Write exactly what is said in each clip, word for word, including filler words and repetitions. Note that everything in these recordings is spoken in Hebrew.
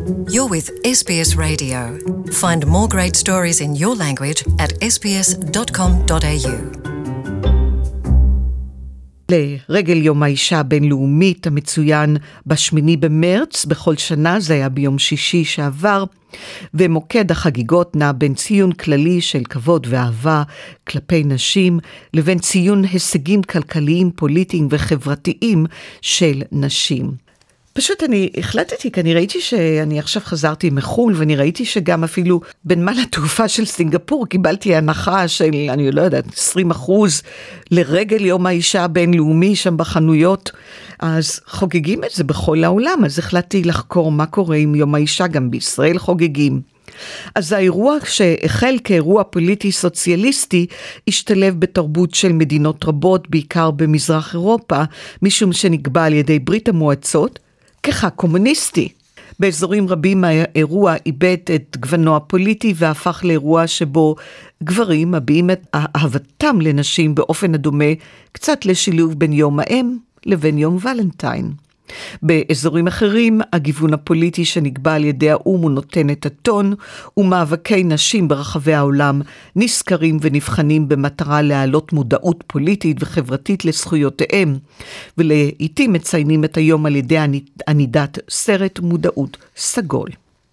You're with אס בי אס Radio. Find more great stories in your language at s b s dot com dot a u. לרגל יום האישה הבינלאומית המצוין בשמיני במרץ, בכל שנה, זה היה ביום שישי שעבר, ומוקד החגיגות נע בין ציון כללי של כבוד ואהבה כלפי נשים, לבין ציון הישגים כלכליים, פוליטיים וחברתיים של נשים. פשוט אני החלטתי, כי אני ראיתי שאני עכשיו חזרתי מחול, ואני ראיתי שגם אפילו בנמל התעופה של סינגפור קיבלתי הנחה של, אני לא יודעת, עשרים אחוז לרגל יום האישה הבינלאומי שם בחנויות, אז חוגגים את זה בכל העולם, אז החלטתי לחקור מה קורה עם יום האישה, גם בישראל חוגגים. אז האירוע שהחל כאירוע פוליטי סוציאליסטי, השתלב בתרבות של מדינות רבות, בעיקר במזרח אירופה, משום שנקבע על ידי ברית המועצות, ככה קומוניסטי. באזורים רבים האירוע איבד את גוונו הפוליטי והפך לאירוע שבו גברים מביעים את אהבתם לנשים באופן הדומה קצת לשילוב בין יום האם לבין יום ולנטיין. באזורים אחרים הגיוון הפוליטי שנקבע על ידי האום הוא נותן את הטון, ומאבקי נשים ברחבי העולם נזכרים ונבחנים במטרה להעלות מודעות פוליטית וחברתית לזכויותיהם, ולעיתים מציינים את היום על ידי ענידת סרט מודעות סגול.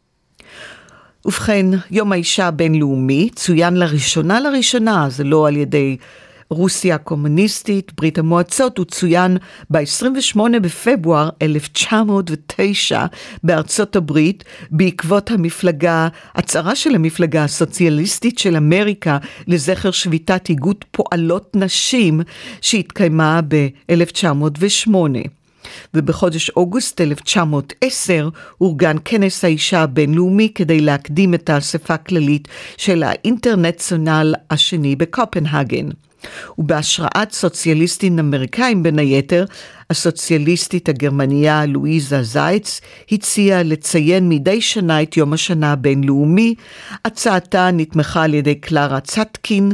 ובכן, יום האישה הבינלאומי צוין לראשונה לראשונה, זה לא על ידי רוסיה הקומוניסטית, ברית המועצות, הוא צוין ב-עשרים ושמונה בפברואר אלף תשע מאות ותשע בארצות הברית, בעקבות המפלגה, הצהרה של המפלגה הסוציאליסטית של אמריקה לזכר שביתת איגוד פועלות נשים שהתקיימה ב-אלף תשע מאות ושמונה. ובחודש אוגוסט אלף תשע מאות ועשר אורגן כנס האישה הבינלאומי כדי להקדים את האספה הכללית של האינטרנציונל השני בקופנהגן. ובהשראת סוציאליסטים אמריקאים בין היתר, הסוציאליסטית הגרמניה לואיזה זייץ הציעה לציין מדי שנה את יום השנה הבינלאומי. הצעתה נתמכה על ידי קלרה צטקין,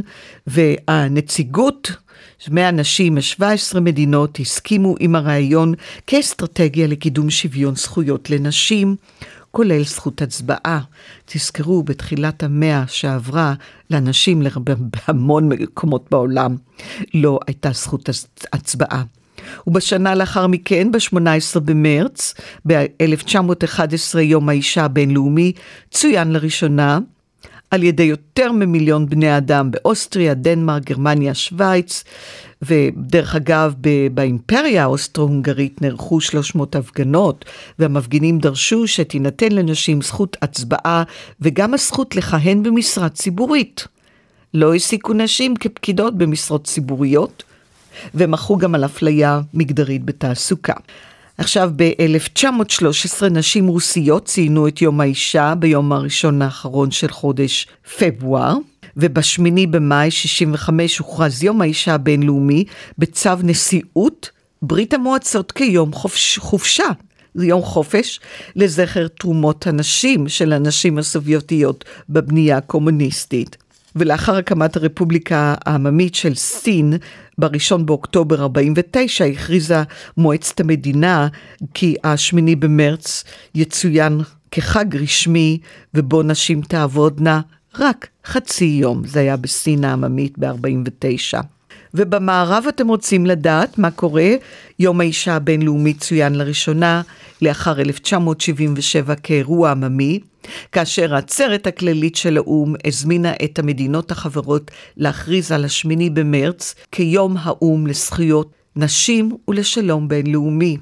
והנציגות מאה נשים מ-שבע עשרה מדינות הסכימו עם הרעיון כאסטרטגיה לקידום שוויון זכויות לנשים, כולל זכות הצבעה. תזכרו, בתחילת המאה שעברה, לאנשים בהמון מקומות בעולם לא הייתה זכות הצבעה. ובשנה לאחר מכן, ב-שמונה עשרה במרץ, ב-אלף תשע מאות ואחת עשרה, יום האישה הבינלאומי, צוין לראשונה על ידי יותר ממיליון בני אדם באוסטריה, דנמרק, גרמניה, שוויץ, ודרך אגב באימפריה האוסטרו-הונגרית נערכו שלוש מאות הפגנות, והמפגינים דרשו שתינתן לנשים זכות הצבעה וגם הזכות לכהן במשרה ציבורית. לא העסיקו נשים כפקידות במשרות ציבוריות, ומחו גם על אפליה מגדרית בתעסוקה. עכשיו ב-אלף תשע מאות ושלוש עשרה נשים רוסיות ציינו את יום האישה ביום הראשון האחרון של חודש פברואר, ובשמיני במאי שישים וחמש הוכרז יום האישה הבינלאומי בצו נשיאות ברית המועצות כיום חופש, חופשה. זה יום חופש לזכר תרומות הנשים של הנשים הסובייטיות בבנייה הקומוניסטית. ולאחר הקמת הרפובליקה העממית של סין, בראשון באוקטובר ארבעים ותשע, הכריזה מועצת המדינה כי השמיני במרץ יצוין כחג רשמי, ובו נשים תעבודנה רק חצי יום. זה היה בסין העממית ב-ארבעים ותשע. ובמערב אתם רוצים לדעת מה קורה? יום האישה הבינלאומי צוין לראשונה לאחר אלף תשע מאות שבעים ושבע כאירוע עממי, כאשר העצרת הכללית של האום הזמינה את המדינות החברות להכריז על השמיני במרץ כיום האום לזכויות נשים ולשלום בינלאומי.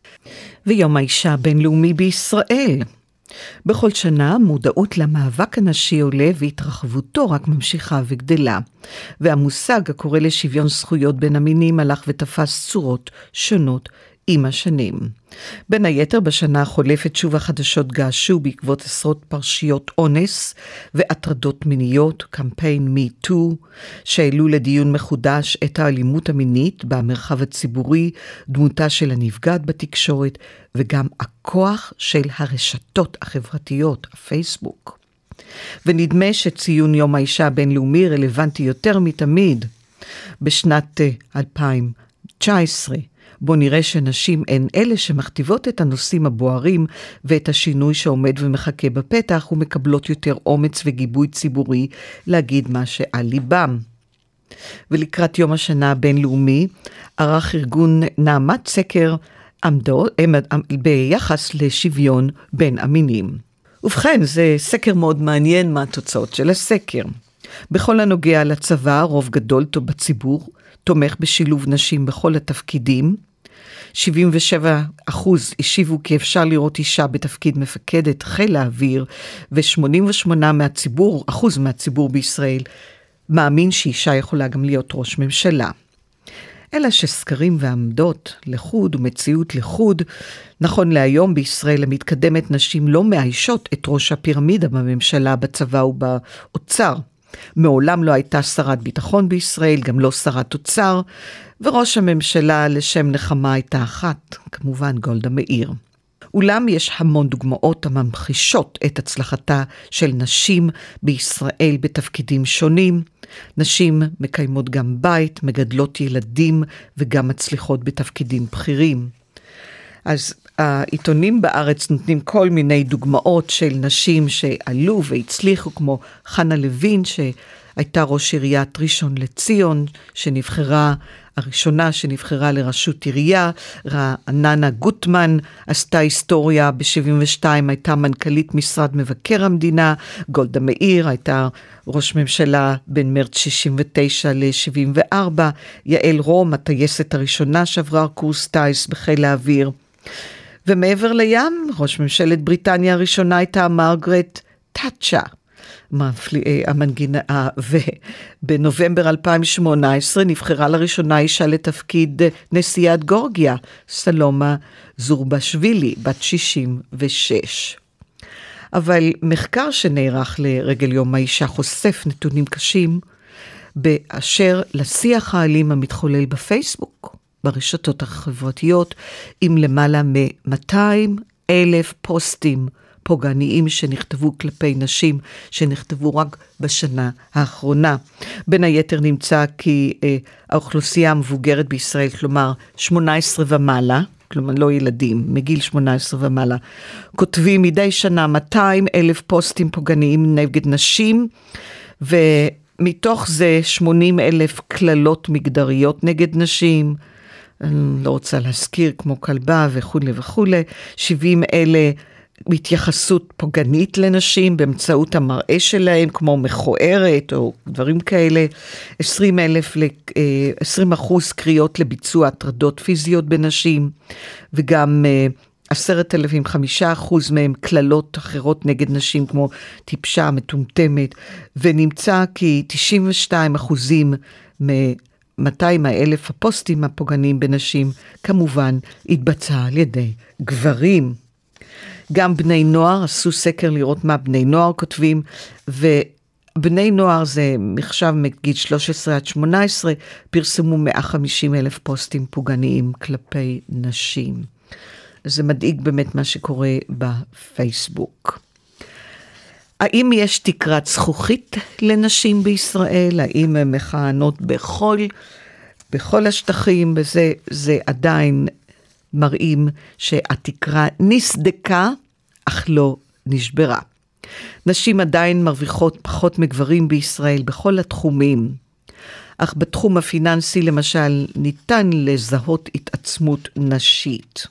ויום האישה הבינלאומי בישראל. בכל שנה מודעות למאבק הנשי עולה והתרחבותו רק ממשיכה וגדלה, והמושג הקורא לשוויון זכויות בין המינים הלך ותפס צורות שונות עם השנים. בין היתר בשנה החולפת שוב החדשות געשו בעקבות עשרות פרשיות אונס והטרדות מיניות, קמפיין מי טו, שהעלו לדיון מחודש את האלימות המינית במרחב הציבורי, דמותה של הנפגעת בתקשורת, וגם הכוח של הרשתות החברתיות, הפייסבוק. ונדמה שציון יום האישה הבינלאומי רלוונטי יותר מתמיד. בשנת אלפיים תשע עשרה, בו נראה שנשים הן אלה שמכתיבות את הנושאים הבוערים ואת השינוי שעומד ומחכה בפתח, ומקבלות יותר אומץ וגיבוי ציבורי להגיד מה שעל ליבם. ולקראת יום השנה הבינלאומי, ערך ארגון נעמת סקר עמדות ביחס לשוויון בין המינים. ובכן, זה סקר מאוד מעניין מה התוצאות של הסקר. בכל הנוגע לצבא, רוב גדול בציבור תומך בשילוב נשים בכל התפקידים. שבעים ושבעה אחוז השיבו כי אפשר לראות אישה בתפקיד מפקדת חיל האוויר, ו-שמונים ושמונה מהציבור, אחוז מהציבור בישראל, מאמין שאישה יכולה גם להיות ראש ממשלה. אלא שסקרים ועמדות לחוד ומציאות לחוד, נכון להיום בישראל המתקדמת נשים לא מאיישות את ראש הפירמידה בממשלה, בצבא ובאוצר. מעולם לא הייתה שרת ביטחון בישראל, גם לא שרת אוצר, וראש הממשלה לשם נחמה הייתה אחת, כמובן גולדה מאיר. אולם יש המון דוגמאות הממחישות את הצלחתה של נשים בישראל בתפקידים שונים. נשים מקיימות גם בית, מגדלות ילדים וגם מצליחות בתפקידים בכירים. אז העיתונים בארץ נותנים כל מיני דוגמאות של נשים שעלו והצליחו, כמו חנה לוין שהייתה ראש עיריית ראשון לציון, שנבחרה, הראשונה שנבחרה לראשות עירייה. רעננה גוטמן עשתה היסטוריה, ב-שבעים ושתיים הייתה מנכ"לית משרד מבקר המדינה. גולדה מאיר הייתה ראש ממשלה בין מרץ שישים ותשע ל-שבעים וארבע. יעל רום, הטייסת הראשונה שעברה קורס טייס בחיל האוויר. ומעבר לים, ראש ממשלת בריטניה הראשונה הייתה מרגרט תאצ'ר, המנגינה, ובנובמבר אלפיים ושמונה עשרה נבחרה לראשונה אישה לתפקיד נשיאת גורגיה, סלומה זורבשווילי, בת שישים ושש. אבל מחקר שנערך לרגל יום האישה חושף נתונים קשים באשר לשיח האלים המתחולל בפייסבוק, ברשתות החברתיות, עם למעלה מ-מאתיים אלף פוסטים פוגעניים שנכתבו כלפי נשים, שנכתבו רק בשנה האחרונה. בין היתר נמצא כי אה, האוכלוסייה המבוגרת בישראל, כלומר שמונה עשרה ומעלה, כלומר לא ילדים, מגיל שמונה עשרה ומעלה, כותבים מדי שנה מאתיים אלף פוסטים פוגעניים נגד נשים, ומתוך זה שמונים אלף כללות מגדריות נגד נשים, אני לא רוצה להזכיר, כמו כלבה וכו' וכו', שבעים אלה התייחסות פוגענית לנשים באמצעות המראה שלהם, כמו מכוערת או דברים כאלה, עשרים אלף, עשרים אחוז קריאות לביצוע הטרדות פיזיות בנשים, וגם עשרת אלפים, חמישה אחוז מהם כללות אחרות נגד נשים, כמו טיפשה, מטומטמת, ונמצא כי תשעים ושתיים אחוזים מ... מאתיים אלף הפוסטים הפוגעניים בנשים, כמובן, התבצע על ידי גברים. גם בני נוער עשו סקר לראות מה בני נוער כותבים, ובני נוער זה מחשב מגיל שלוש עשרה עד שמונה עשרה, פרסמו מאה וחמישים אלף פוסטים פוגעניים כלפי נשים. זה מדאיג באמת מה שקורה בפייסבוק. האם יש תקרת זכוכית לנשים בישראל? האם הן מכהנות בכל, בכל השטחים? וזה זה עדיין מראים שהתקרה נסדקה, אך לא נשברה. נשים עדיין מרוויחות פחות מגברים בישראל בכל התחומים. אך בתחום הפיננסי למשל ניתן לזהות התעצמות נשית.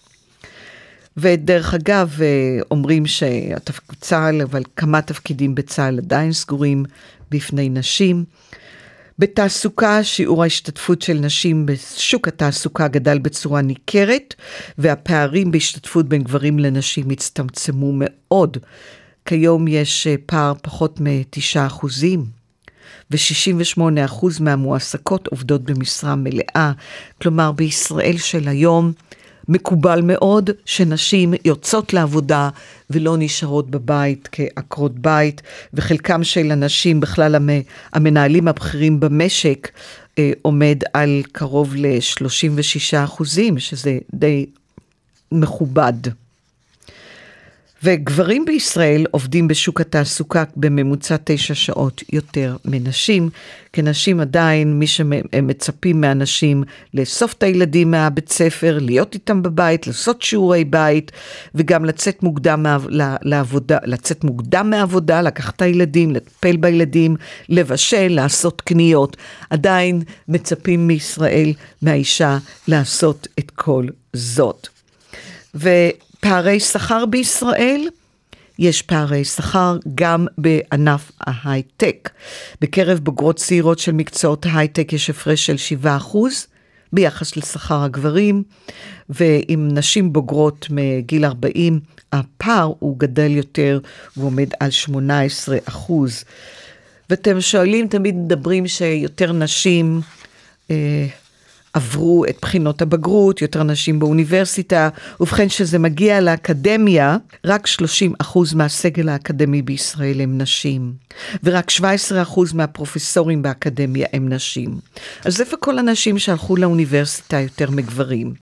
ודרך אגב, אומרים שהצה"ל, אבל כמה תפקידים בצה"ל עדיין סגורים בפני נשים. בתעסוקה, שיעור ההשתתפות של נשים בשוק התעסוקה גדל בצורה ניכרת, והפערים בהשתתפות בין גברים לנשים הצטמצמו מאוד. כיום יש פער פחות מתשעה אחוזים, ו-שישים ושמונה אחוז מהמועסקות עובדות במשרה מלאה. כלומר, בישראל של היום, מקובל מאוד שנשים יוצאות לעבודה ולא נשארות בבית כעקרות בית, וחלקם של הנשים בכלל המנהלים הבכירים במשק עומד על קרוב ל-שלושים ושישה אחוזים, שזה די מכובד. וגברים בישראל עובדים בשוק התעסוקה בממוצע תשע שעות יותר מנשים, כנשים עדיין מי שמצפים מאנשים לאסוף את הילדים מהבית ספר, להיות איתם בבית, לעשות שיעורי בית, וגם לצאת מוקדם לעבודה, לצאת מוקדם מהעבודה, לקחת את הילדים, לטפל בילדים, לבשל, לעשות קניות. עדיין מצפים מישראל, מהאישה, לעשות את כל זאת. ופערי שכר בישראל, יש פערי שכר גם בענף ההייטק. בקרב בוגרות צעירות של מקצועות ההייטק יש הפרש של שבעה אחוז ביחס לשכר הגברים, ועם נשים בוגרות מגיל ארבעים, הפער הוא גדל יותר, הוא עומד על שמונה עשרה אחוז. ואתם שואלים, תמיד מדברים שיותר נשים אה, עברו את בחינות הבגרות, יותר נשים באוניברסיטה, ובכן שזה מגיע לאקדמיה, רק שלושים אחוז מהסגל האקדמי בישראל הם נשים, ורק שבע עשרה אחוז מהפרופסורים באקדמיה הם נשים. אז איפה כל הנשים שהלכו לאוניברסיטה יותר מגברים?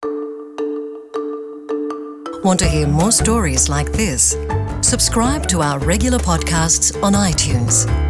Want to hear more stories like this? Subscribe to our regular podcasts on iTunes.